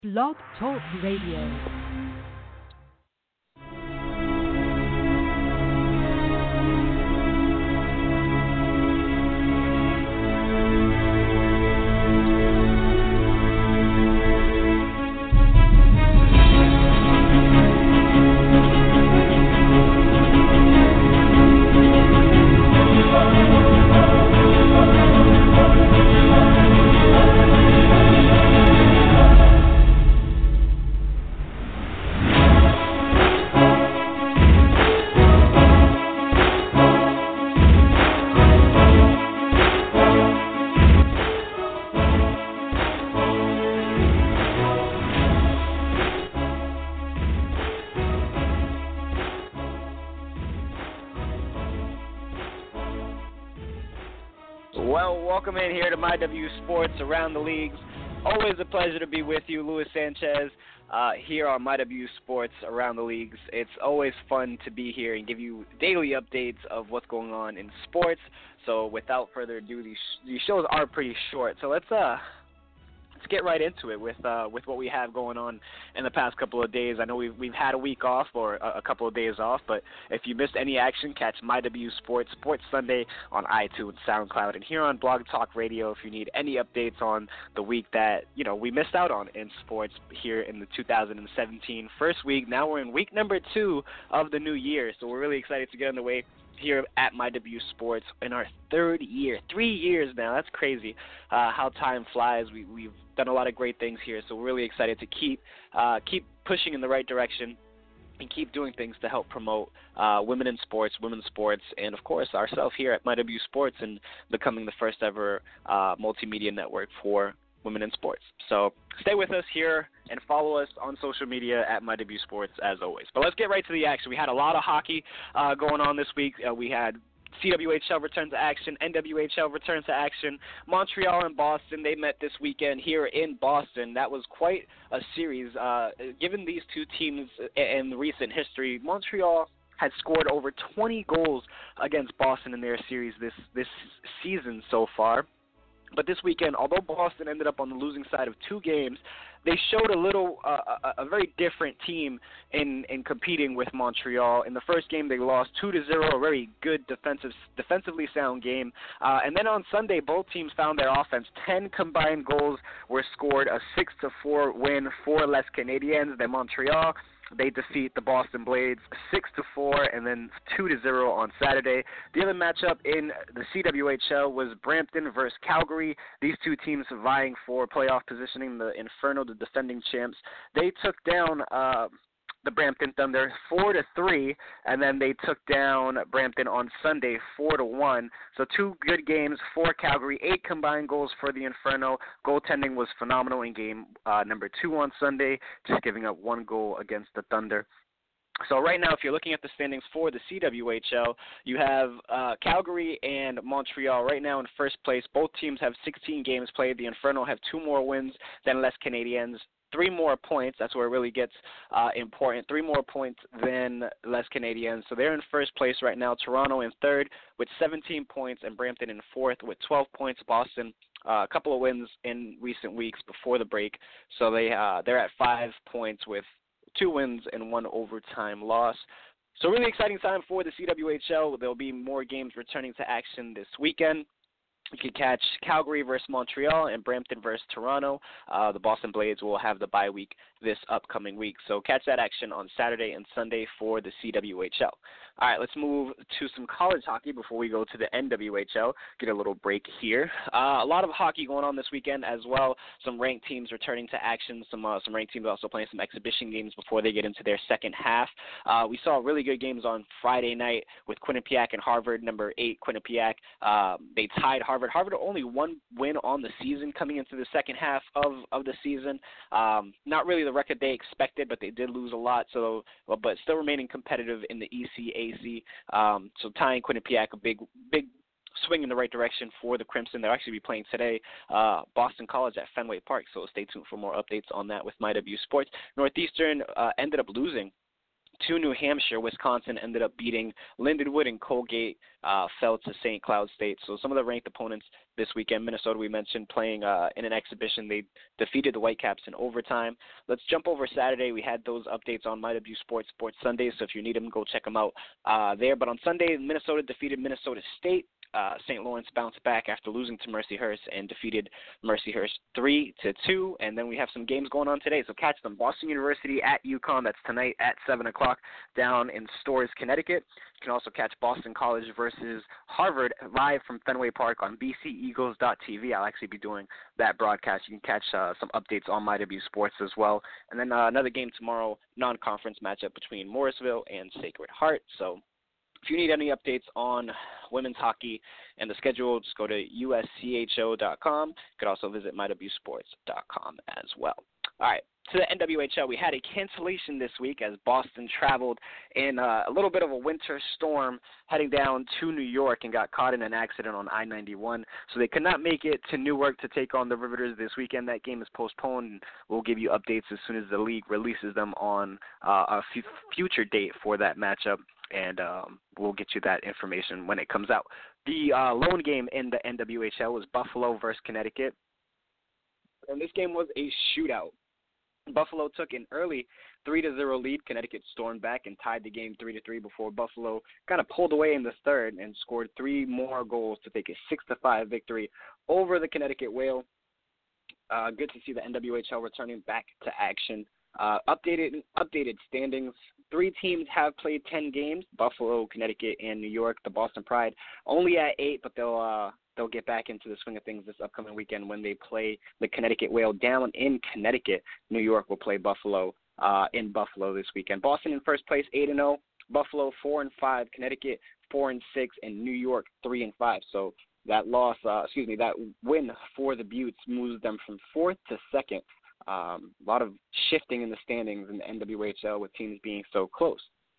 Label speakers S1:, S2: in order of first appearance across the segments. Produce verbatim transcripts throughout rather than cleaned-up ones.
S1: Blog Talk Radio.
S2: Well, welcome in here to My W Sports Around the Leagues. Always a pleasure to be with you, Luis Sanchez, uh, here on My W Sports Around the Leagues. It's always fun to be here and give you daily updates of what's going on in sports. So without further ado, these, these shows are pretty short. So let's uh let's get right into it with uh, with what we have going on in the past couple of days. I know we've we've had a week off or a, a couple of days off, but if you missed any action, catch My W Sports Sports Sunday on iTunes, SoundCloud, and here on Blog Talk Radio if you need any updates on the week that you know we missed out on in sports here in the two thousand seventeen first week. Now we're in week number two of the new year, so we're really excited to get underway here at My W Sports in our third year. Three years now. That's crazy uh, how time flies. We, we've done a lot of great things here, so we're really excited to keep uh, keep pushing in the right direction and keep doing things to help promote uh, women in sports, women's sports, and, of course, ourselves here at My W Sports and becoming the first ever uh, multimedia network for women in sports. So stay with us here and follow us on social media at My W Sports as always. But let's get right to the action. We had a lot of hockey uh, going on this week. Uh, we had C W H L return to action, N W H L return to action. Montreal and Boston, they met this weekend here in Boston. That was quite a series. Uh, given these two teams in recent history, Montreal had scored over twenty goals against Boston in their series this, this season so far. But this weekend, although Boston ended up on the losing side of two games, they showed a little, uh, a, a very different team in, in competing with Montreal. In the first game, they lost two to zero, a very good defensive, defensively sound game. Uh, and then on Sunday, both teams found their offense. Ten combined goals were scored, a six to four win for Les Canadiens than Montreal. They defeat the Boston Blades six to four and then two to zero on Saturday. The other matchup in the C W H L was Brampton versus Calgary. These two teams vying for playoff positioning, the Inferno, the defending champs. They took down uh, the Brampton Thunder four to three, and then they took down Brampton on Sunday four to one. So two good games for Calgary, eight combined goals for the Inferno. Goaltending was phenomenal in game uh, number two on Sunday, just giving up one goal against the Thunder. So right now, if you're looking at the standings for the C W H L, you have uh, Calgary and Montreal right now in first place. Both teams have sixteen games played. The Inferno have two more wins than Les Canadiens. Three more points, that's where it really gets uh, important, three more points than Les Canadiens. So they're in first place right now. Toronto in third with seventeen points and Brampton in fourth with twelve points. Boston, uh, a couple of wins in recent weeks before the break. So they, uh, they're at five points with two wins and one overtime loss. So really exciting time for the C W H L. There'll be more games returning to action this weekend. You can catch Calgary versus Montreal and Brampton versus Toronto. Uh, the Boston Blades will have the bye week this upcoming week. So catch that action on Saturday and Sunday for the C W H L. All right, let's move to some college hockey before we go to the N W H L. Get a little break here. Uh, a lot of hockey going on this weekend as well. Some ranked teams returning to action. Some uh, some ranked teams also playing some exhibition games before they get into their second half. Uh, we saw really good games on Friday night with Quinnipiac and Harvard. Number eight, Quinnipiac. Uh, they tied Harvard. Harvard only one win on the season coming into the second half of, of the season. Um, not really the record they expected, but they did lose a lot. So, but still remaining competitive in the E C A C. Um, so tying Quinnipiac, a big, big swing in the right direction for the Crimson. They'll actually be playing today, uh, Boston College at Fenway Park. So stay tuned for more updates on that with My W Sports. Northeastern uh, ended up losing to New Hampshire. Wisconsin ended up beating Lindenwood, and Colgate uh, fell to Saint Cloud State. So some of the ranked opponents this weekend, Minnesota, we mentioned, playing uh, in an exhibition. They defeated the Whitecaps in overtime. Let's jump over Saturday. We had those updates on MyW Sports, Sports Sunday, so if you need them, go check them out uh, there. But on Sunday, Minnesota defeated Minnesota State. Uh, Saint Lawrence bounced back after losing to Mercyhurst and defeated Mercyhurst three to two. And then we have some games going on today, so catch them. Boston University at UConn. That's tonight at seven o'clock down in Storrs, Connecticut. You can also catch Boston College versus Harvard live from Fenway Park on b c eagles dot t v. I'll actually be doing that broadcast. You can catch uh, some updates on MyW Sports as well. And then uh, another game tomorrow, non-conference matchup between Morrisville and Sacred Heart. So if you need any updates on women's hockey and the schedule, just go to u s c h o dot com. You could also visit my w sports dot com as well. All right, to the N W H L, we had a cancellation this week as Boston traveled in uh, a little bit of a winter storm heading down to New York and got caught in an accident on I ninety-one. So they could not make it to Newark to take on the Riveters this weekend. That game is postponed, and we'll give you updates as soon as the league releases them on uh, a f- future date for that matchup. And um, we'll get you that information when it comes out. The uh, lone game in the N W H L was Buffalo versus Connecticut. And this game was a shootout. Buffalo took an early three to zero lead. Connecticut stormed back and tied the game three to three before Buffalo kind of pulled away in the third and scored three more goals to take a six to five victory over the Connecticut Whale. Uh, good to see the N W H L returning back to action. Uh, updated updated standings. Three teams have played ten games: Buffalo, Connecticut, and New York. The Boston Pride only at eight, but they'll uh, they'll get back into the swing of things this upcoming weekend when they play the Connecticut Whale down in Connecticut. New York will play Buffalo uh, in Buffalo this weekend. Boston in first place, eight and zero. Buffalo four and five. Connecticut four and six, and New York three and five. So that loss, uh, excuse me, that win for the Buttes moves them from fourth to second. Um, a lot of shifting in the standings in the N W H L with teams being so close.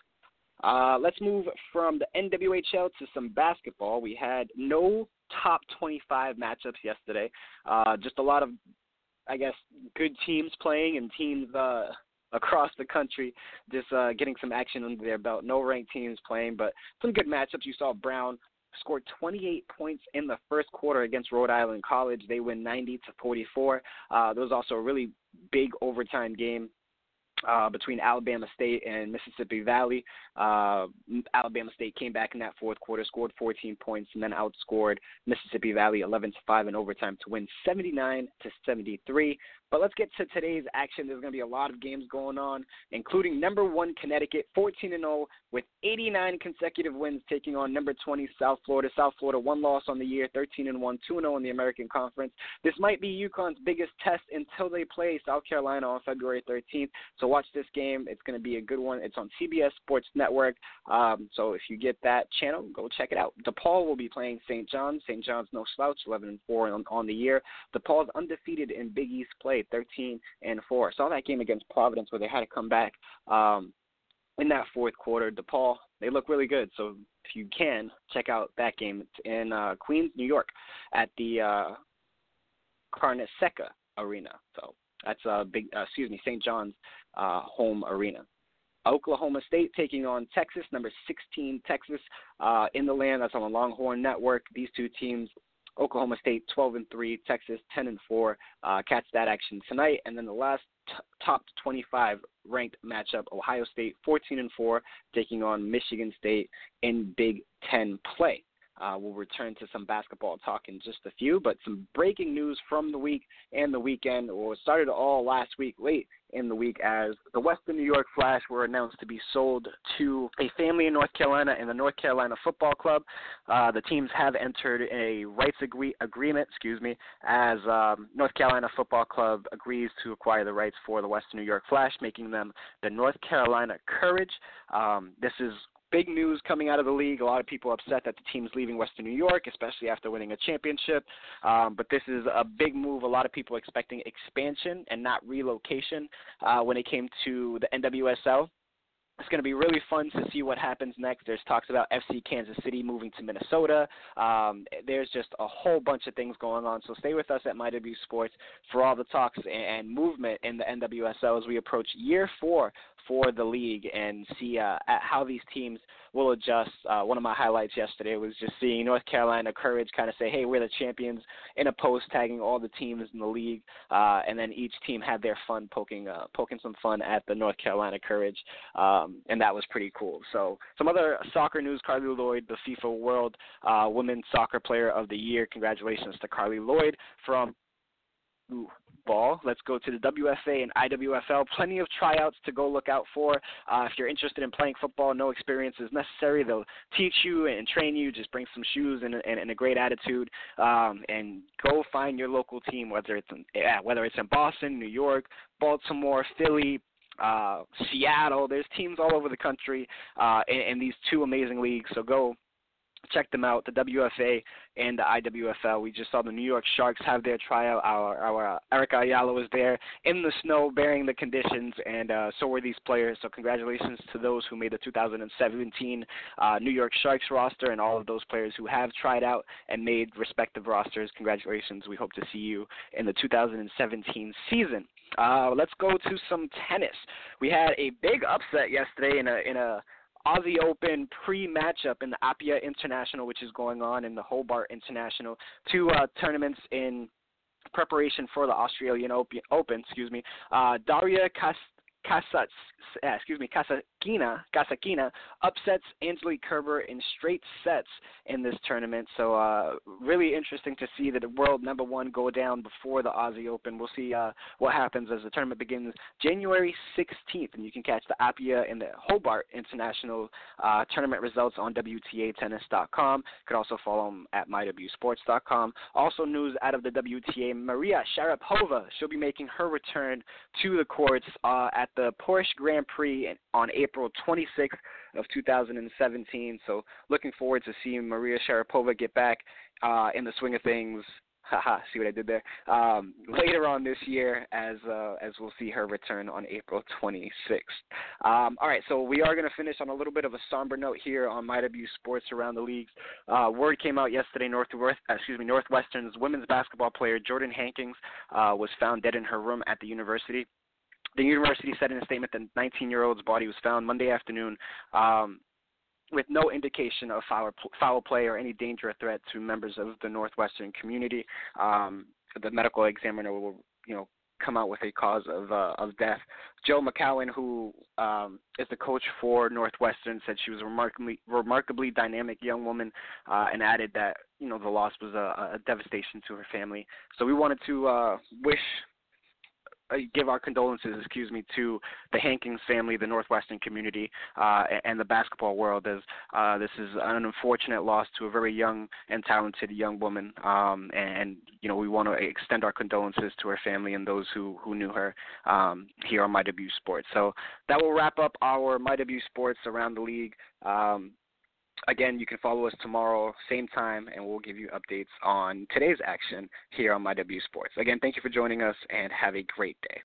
S2: Uh, let's move from the N W H L to some basketball. We had no top twenty-five matchups yesterday. Uh, just a lot of, I guess, good teams playing and teams uh, across the country just uh, getting some action under their belt. No ranked teams playing, but some good matchups. You saw Brown scored twenty-eight points in the first quarter against Rhode Island College. They win ninety to forty-four. Uh, there was also a really big overtime game uh, between Alabama State and Mississippi Valley. Uh, Alabama State came back in that fourth quarter, scored fourteen points, and then outscored Mississippi Valley eleven to five in overtime to win seventy-nine to seventy-three. But let's get to today's action. There's going to be a lot of games going on, including number one Connecticut, fourteen and oh, with eighty-nine consecutive wins, taking on number twenty South Florida. South Florida, one loss on the year, thirteen and one, two and oh in the American Conference. This might be UConn's biggest test until they play South Carolina on February thirteenth. So watch this game. It's going to be a good one. It's on C B S Sports Network. Um, so if you get that channel, go check it out. DePaul will be playing Saint John's. Saint John's no slouch, eleven and four on, on the year. DePaul's undefeated in Big East play, thirteen and four. Saw that game against Providence where they had to come back um, in that fourth quarter. DePaul, they look really good. So if you can, check out that game. It's in uh, Queens, New York, at the uh, Carnesecca Arena. So that's a big, uh, excuse me, Saint John's uh, home arena. Oklahoma State taking on Texas, number sixteen Texas uh, in the land. That's on the Longhorn Network. These two teams, Oklahoma State twelve and three, Texas ten and four. Uh, catch that action tonight. And then the last t- top twenty-five ranked matchup, Ohio State fourteen and four, taking on Michigan State in Big Ten play. Uh, we'll return to some basketball talk in just a few, but some breaking news from the week and the weekend. Well, it started all last week, late in the week, as the Western New York Flash were announced to be sold to a family in North Carolina and the North Carolina Football Club. Uh, the teams have entered a rights agree- agreement, excuse me, as um, North Carolina Football Club agrees to acquire the rights for the Western New York Flash, making them the North Carolina Courage. Um, this is big news coming out of the league. A lot of people upset that the team's leaving Western New York, especially after winning a championship. Um, but this is a big move. A lot of people expecting expansion and not relocation uh, when it came to the N W S L. It's going to be really fun to see what happens next. There's talks about F C Kansas City moving to Minnesota. Um, there's just a whole bunch of things going on. So stay with us at MyW Sports for all the talks and movement in the N W S L as we approach year four for the league and see uh, how these teams will adjust. Uh, one of my highlights yesterday was just seeing North Carolina Courage kind of say, hey, we're the champions in a post, tagging all the teams in the league, uh, and then each team had their fun poking uh, poking some fun at the North Carolina Courage, um, and that was pretty cool. So some other soccer news, Carly Lloyd, the FIFA World uh, Women's Soccer Player of the Year. Congratulations to Carly Lloyd from Ooh, ball. Let's go to the W F A and I W F L. Plenty of tryouts to go look out for. Uh, if you're interested in playing football, no experience is necessary. They'll teach you and train you. Just bring some shoes and, and, and a great attitude, um, and go find your local team, whether it's in, yeah, whether it's in Boston, New York, Baltimore, Philly, uh, Seattle. There's teams all over the country uh, in, in these two amazing leagues. So go check them out, the W F A and the I W F L. We just saw the New York Sharks have their tryout. Our, our uh, Erica Ayala was there in the snow bearing the conditions, and uh, so were these players. So congratulations to those who made the two thousand seventeen uh, New York Sharks roster and all of those players who have tried out and made respective rosters. Congratulations. We hope to see you in the two thousand seventeen season. Uh, let's go to some tennis. We had a big upset yesterday in a in a Aussie Open pre-matchup in the Apia International, which is going on, in the Hobart International, two uh, tournaments in preparation for the Australian Open. Excuse me. Uh, Daria Cas- Casas, uh, excuse me, Casakina, Casakina upsets Angelique Kerber in straight sets in this tournament. So uh, really interesting to see that the world number one go down before the Aussie Open. We'll see uh, what happens as the tournament begins January sixteenth, and you can catch the Apia and the Hobart International uh, tournament results on W T A tennis dot com. You can also follow them at my w sports dot com. Also news out of the W T A, Maria Sharapova. She'll be making her return to the courts uh, at the Porsche Grand Prix on April twenty-sixth of two thousand seventeen. So looking forward to seeing Maria Sharapova get back uh, in the swing of things. Haha, see what I did there? Um, later on this year, as uh, as we'll see her return on April twenty-sixth. Um, all right, so we are going to finish on a little bit of a somber note here on MyW Sports Around the Leagues. Uh, word came out yesterday, Northwest, excuse me, Northwestern's women's basketball player Jordan Hankins uh, was found dead in her room at the university. The university said in a statement that the nineteen-year-old's body was found Monday afternoon um, with no indication of foul, foul play or any danger or threat to members of the Northwestern community. Um, the medical examiner will, you know, come out with a cause of uh, of death. Joe McCowan, who um, is the coach for Northwestern, said she was a remarkably remarkably dynamic young woman, uh, and added that, you know, the loss was a, a devastation to her family. So we wanted to uh, wish. give our condolences, excuse me, to the Hankins family, the Northwestern community, uh, and the basketball world, as uh, this is an unfortunate loss to a very young and talented young woman. Um, and, you know, we want to extend our condolences to her family and those who, who knew her um, here on MyW Sports. So that will wrap up our MyW Sports Around the League. Um, Again, you can follow us tomorrow, same time, and we'll give you updates on today's action here on MyW Sports. Again, thank you for joining us, and have a great day.